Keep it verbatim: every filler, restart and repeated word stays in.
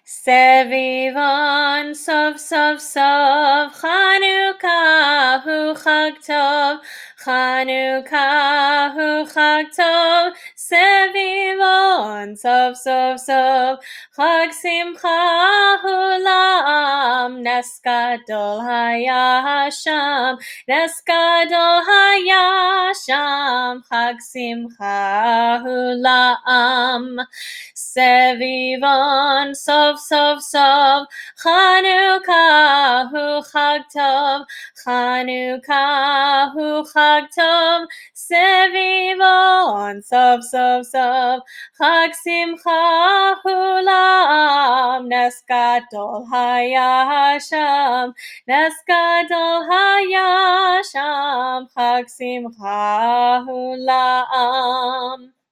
Sevivon Sov Sov Sov Chanukah Hu Chag Tov Chanukah Hu Chag Tov Sevivon Sov Sov Sov Chag Simcha Hu La'am Nes Gadol Haya Hasham Nes Gadol Haya Sham Chag Simcha Hu La'am Sevivon Sov Sov Sov Chanukah Hu Chag Tov Chanukah Hu Chag Tov Sevivon Sov Sov Sov Chag Simcha Hu La'am Nes Gadol Haya Hasham Nes Gadol Haya Sham Chag Simcha Hu La'am.